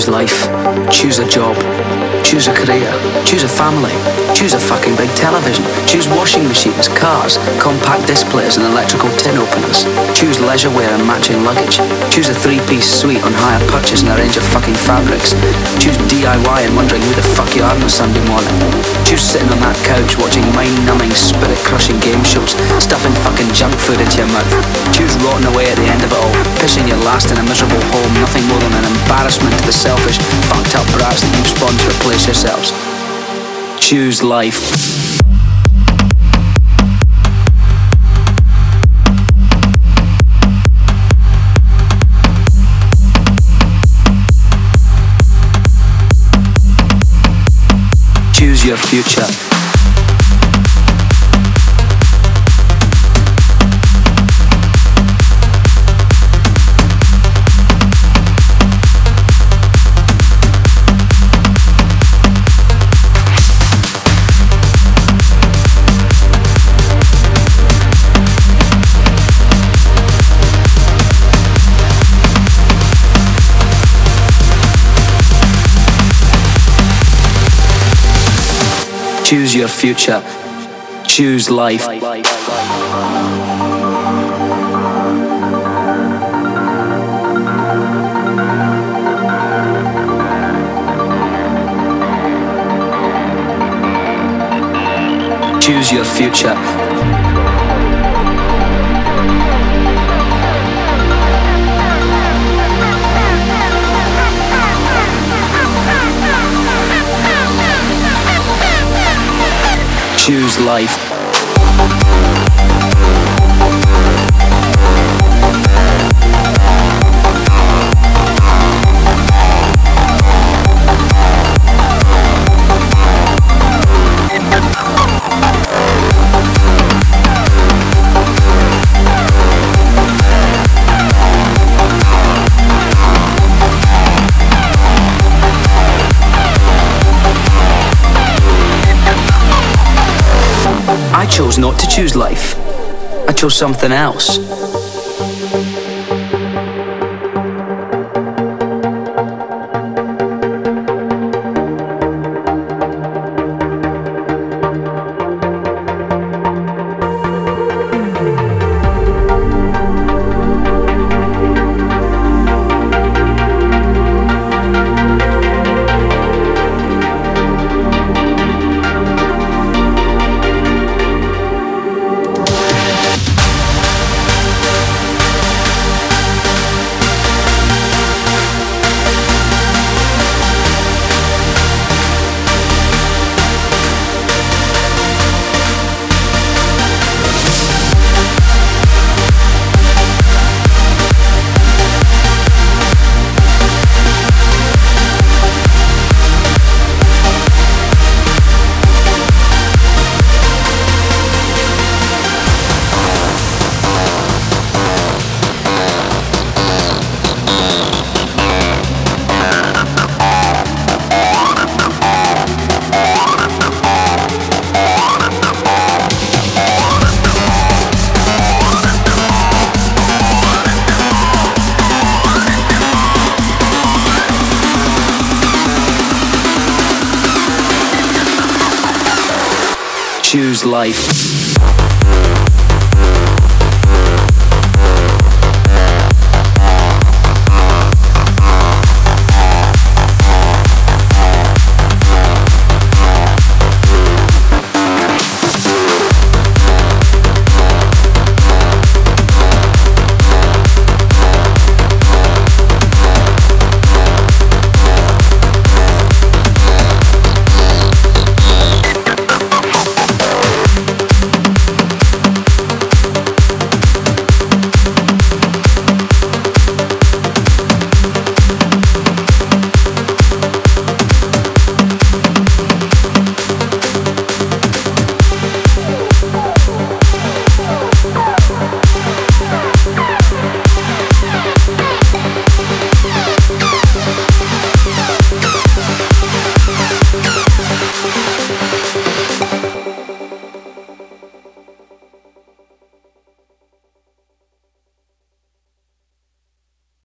Choose life. Choose a job. Choose a career. Choose a family. Choose a fucking big television. Choose washing machines, cars, compact disc players and electrical tin openers. Choose leisure wear and matching luggage. Choose a three-piece suite on hire purchase and a range of fucking fabrics. Choose DIY and wondering who the fuck you are on a Sunday morning. Choose sitting on that couch watching mind-numbing, spirit-crushing game shows, stuffing fucking junk food into your mouth. Choose rotting away at the end of it all, pissing your last in a miserable home, nothing more than an embarrassment to the selfish, fucked up brats that you've spawned to replace yourselves. Choose life. Choose your future. Choose your future. Choose life. Choose your future. Choose life. I chose not to choose life. I chose something else. Choose life.